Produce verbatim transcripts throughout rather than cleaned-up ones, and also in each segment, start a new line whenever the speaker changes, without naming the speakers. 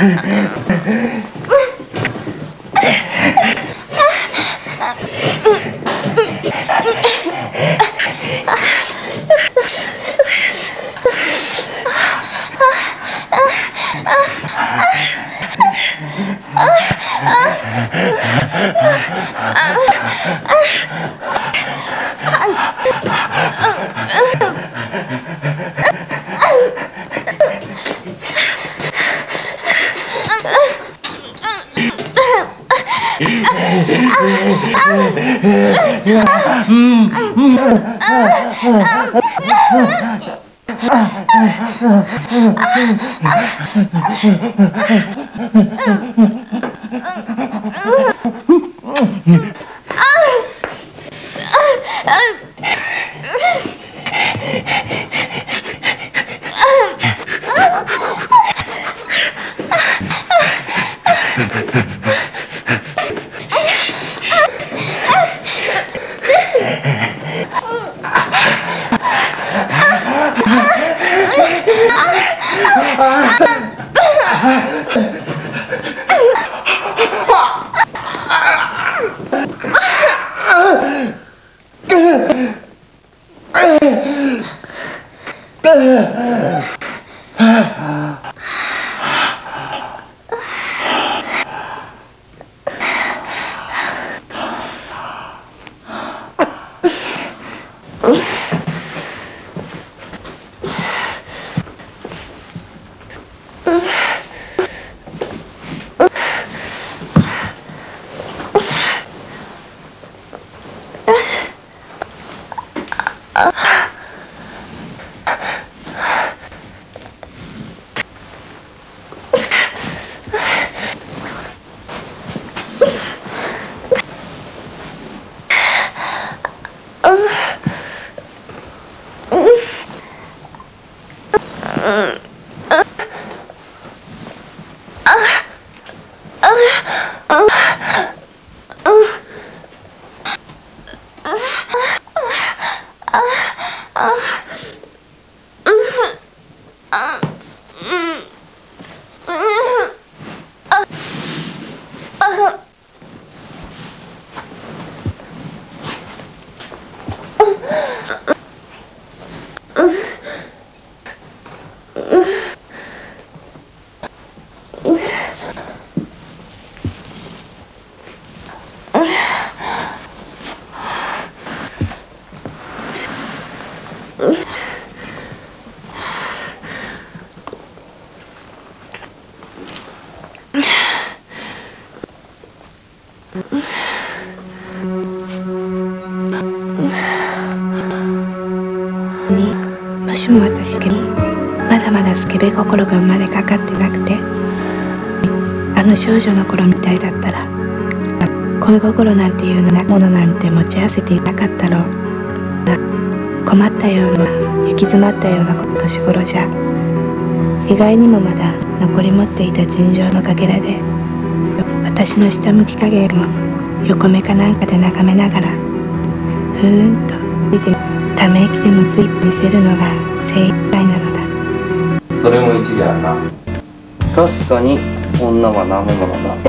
もしも私にまだまだスケベ心が生まれかかってなくて、あの少女の頃みたいだったら恋心なんていうものなんて持ち合わせていなかったろう。困ったような行き詰まったような年頃じゃ、意外にもまだ残り持っていた純情のかけらで、私の下向き加減を横目かなんかで眺めながらふーんとため息でもつい見せるのが精一杯なのだ。
それも一理あるな。
確かに女は舐め物だ。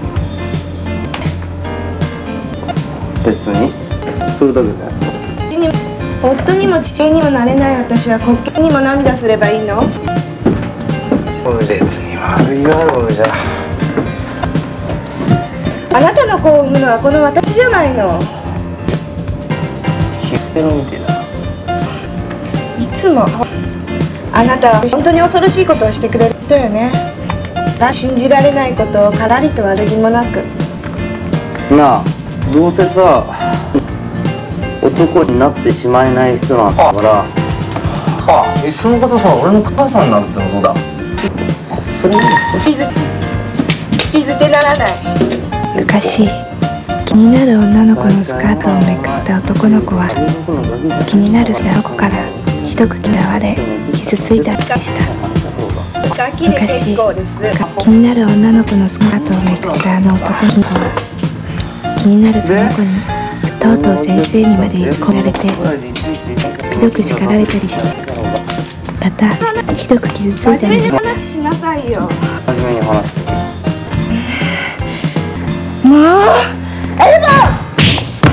別にそれだけだよ。
夫にも父にもなれない私は滑稽にも涙すればいいの？
別に悪いやろうじゃ。
あなたの子を産むのはこの私じゃないの。
知ってるみてえだ。
いつもあなたは本当に恐ろしいことをしてくれる人よね。信じられないことをからりと悪気もなく。
なあ、どうせさ男になってしまえない人なんだから。
はあ、え、その方さ、俺の母さんになるってのどうだ？それ
聞き捨てならない。昔気になる女の子のスカートをめくった男の子は気になるあの子からひどく嫌われ傷ついたりした。昔気になる女の子のスカートをめくったあの男の子は気になるその子にとうとう先生にまで追い込まれてひどく叱られたりして、またひどく傷ついたり、 さいよ。
真面目に話して。